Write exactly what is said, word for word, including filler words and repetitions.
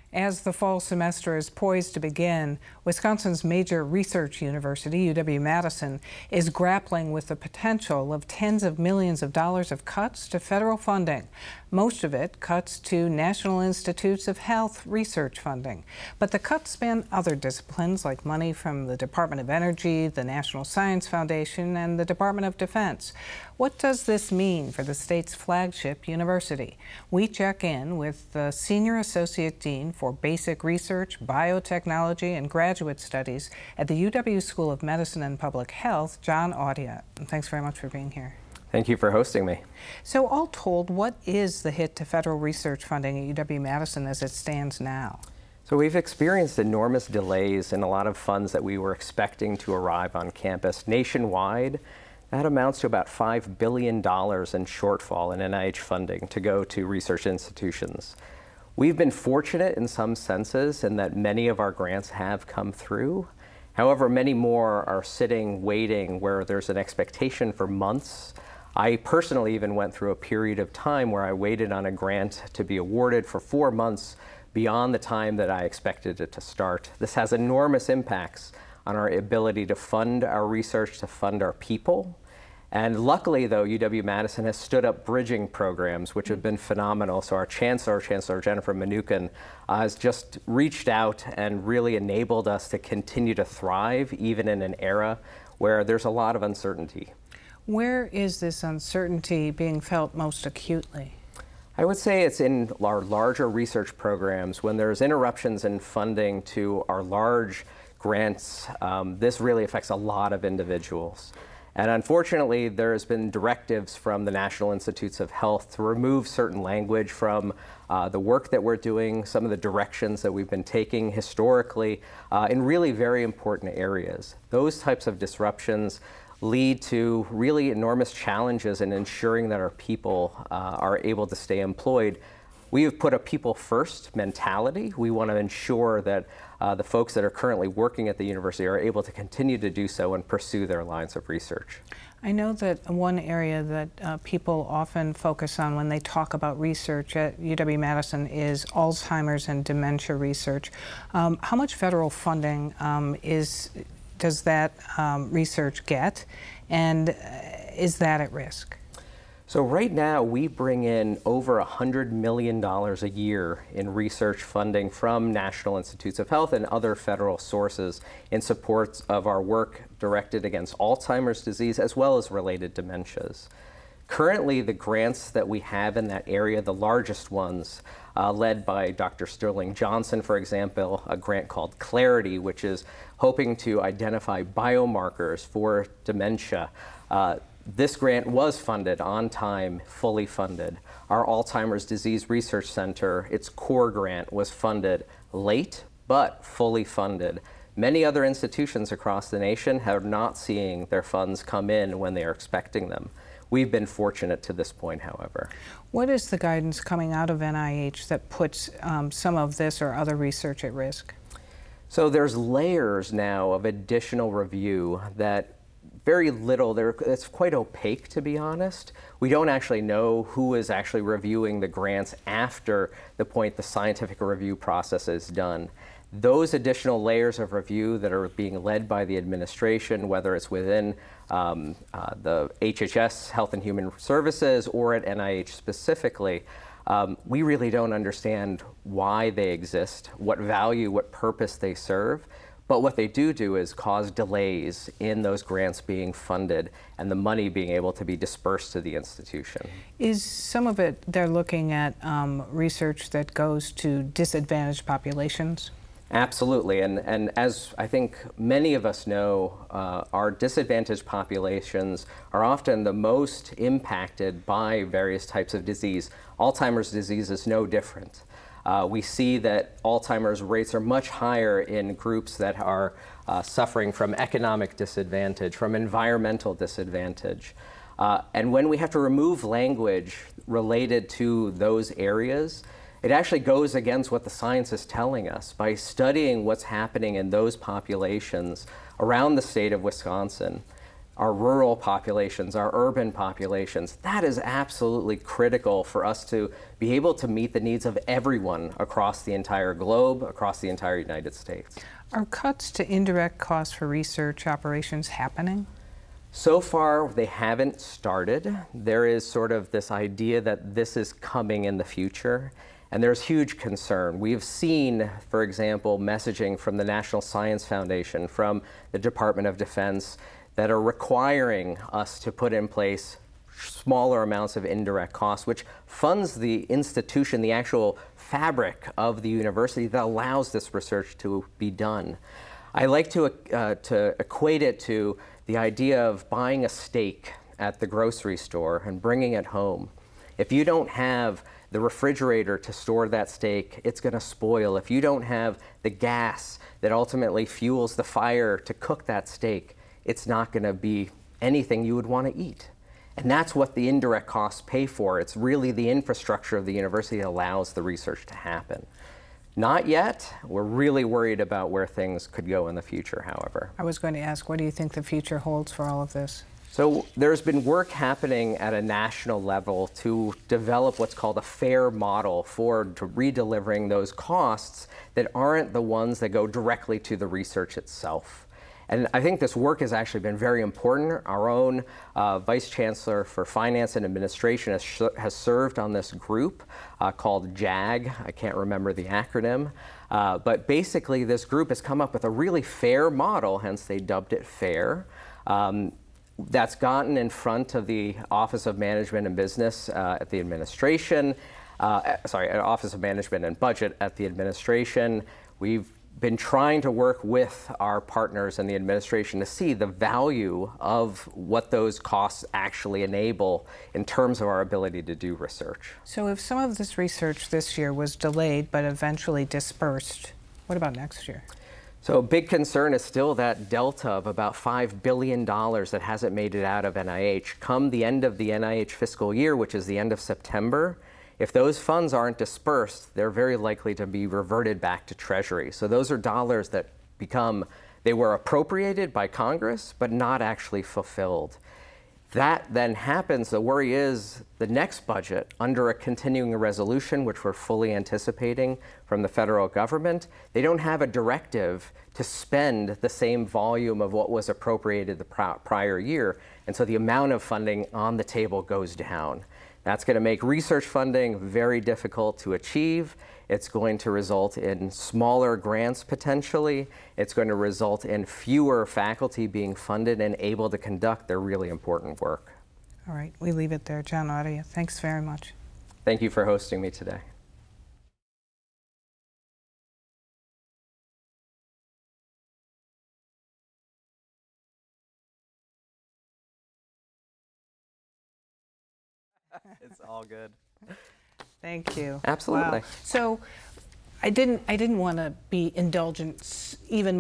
As the fall semester is poised to begin, Wisconsin's major research university, U W Madison, is grappling with the potential of tens of millions of dollars of cuts to federal funding. Most of it cuts to National Institutes of Health research funding. But the cuts span other disciplines like money from the Department of Energy, the National Science Foundation, and the Department of Defense. What does this mean for the state's flagship university? We check in with the Senior Associate Dean for Basic Research, Biotechnology, and Graduate Studies at the U W School of Medicine and Public Health, John Audiat. Thanks very much for being here. Thank you for hosting me. So all told, what is the hit to federal research funding at U W Madison as it stands now? So we've experienced enormous delays in a lot of funds that we were expecting to arrive on campus nationwide. That amounts to about five billion dollars in shortfall in N I H funding to go to research institutions. We've been fortunate in some senses in that many of our grants have come through. However, many more are sitting waiting where there's an expectation for months. I personally even went through a period of time where I waited on a grant to be awarded for four months beyond the time that I expected it to start. This has enormous impacts on our ability to fund our research, to fund our people. And luckily, though, U W Madison has stood up bridging programs, which have been phenomenal. So our chancellor, Chancellor Jennifer Mnookin, uh, has just reached out and really enabled us to continue to thrive, even in an era where there's a lot of uncertainty. Where is this uncertainty being felt most acutely? I would say it's in our larger research programs. When there's interruptions in funding to our large grants, um, this really affects a lot of individuals. And unfortunately, there has been directives from the National Institutes of Health to remove certain language from uh, the work that we're doing, some of the directions that we've been taking historically uh, in really very important areas. Those types of disruptions lead to really enormous challenges in ensuring that our people uh, are able to stay employed. We have put a people first mentality. We want to ensure that uh, the folks that are currently working at the university are able to continue to do so and pursue their lines of research. I know that one area that uh, people often focus on when they talk about research at U W Madison is Alzheimer's and dementia research. Um, how much federal funding um, is does that um, research get, and uh, is that at risk? So right now we bring in over one hundred million dollars a year in research funding from National Institutes of Health and other federal sources in support of our work directed against Alzheimer's disease as well as related dementias. Currently, the grants that we have in that area, the largest ones, uh, led by Doctor Sterling Johnson, for example, a grant called Clarity, which is hoping to identify biomarkers for dementia. Uh, This grant was funded on time, fully funded. Our Alzheimer's Disease Research Center, its core grant, was funded late, but fully funded. Many other institutions across the nation are not seeing their funds come in when they are expecting them. We've been fortunate to this point, however. What is the guidance coming out of N I H that puts um, some of this or other research at risk? So there's layers now of additional review that very little, it's quite opaque, to be honest. We don't actually know who is actually reviewing the grants after the point the scientific review process is done. Those additional layers of review that are being led by the administration, whether it's within um, uh, the H H S, Health and Human Services, or at N I H specifically, um, we really don't understand why they exist, what value, what purpose they serve. But what they do do is cause delays in those grants being funded and the money being able to be dispersed to the institution. Is some of it they're looking at um, research that goes to disadvantaged populations? Absolutely, and, and as I think many of us know, uh, our disadvantaged populations are often the most impacted by various types of disease. Alzheimer's disease is no different. Uh, we see that Alzheimer's rates are much higher in groups that are uh, suffering from economic disadvantage, from environmental disadvantage. Uh, and when we have to remove language related to those areas, it actually goes against what the science is telling us. By studying what's happening in those populations around the state of Wisconsin, our rural populations, our urban populations. That is absolutely critical for us to be able to meet the needs of everyone across the entire globe, across the entire United States. Are cuts to indirect costs for research operations happening? So far, they haven't started. There is sort of this idea that this is coming in the future, and there's huge concern. We've seen, for example, messaging from the National Science Foundation, from the Department of Defense, that are requiring us to put in place smaller amounts of indirect costs, which funds the institution, the actual fabric of the university that allows this research to be done. I like to, uh, to equate it to the idea of buying a steak at the grocery store and bringing it home. If you don't have the refrigerator to store that steak, it's going to spoil. If you don't have the gas that ultimately fuels the fire to cook that steak, it's not going to be anything you would want to eat. And that's what the indirect costs pay for. It's really the infrastructure of the university that allows the research to happen. Not yet. We're really worried about where things could go in the future, however. I was going to ask, what do you think the future holds for all of this? So there's been work happening at a national level to develop what's called a FAIR model for redelivering those costs that aren't the ones that go directly to the research itself. And I think this work has actually been very important. Our own uh, Vice Chancellor for Finance and Administration has, has served on this group uh, called JAG. I can't remember the acronym. Uh, but basically, this group has come up with a really fair model, hence they dubbed it FAIR. Um, that's gotten in front of the Office of Management and Business uh, at the administration, uh, sorry, Office of Management and Budget at the administration. We've been trying to work with our partners in the administration to see the value of what those costs actually enable in terms of our ability to do research. So if some of this research this year was delayed but eventually dispersed, what about next year? So a big concern is still that delta of about five billion dollars that hasn't made it out of N I H. Come the end of the N I H fiscal year, which is the end of September, if those funds aren't dispersed, they're very likely to be reverted back to Treasury. So those are dollars that become, they were appropriated by Congress, but not actually fulfilled. That then happens, the worry is the next budget, under a continuing resolution, which we're fully anticipating from the federal government, they don't have a directive to spend the same volume of what was appropriated the prior year. And so the amount of funding on the table goes down. That's going to make research funding very difficult to achieve. It's going to result in smaller grants potentially. It's going to result in fewer faculty being funded and able to conduct their really important work. All right, we leave it there. John Audia, thanks very much. Thank you for hosting me today. It's all good. Thank you. Absolutely. Wow. So I didn't I didn't want to be indulgent even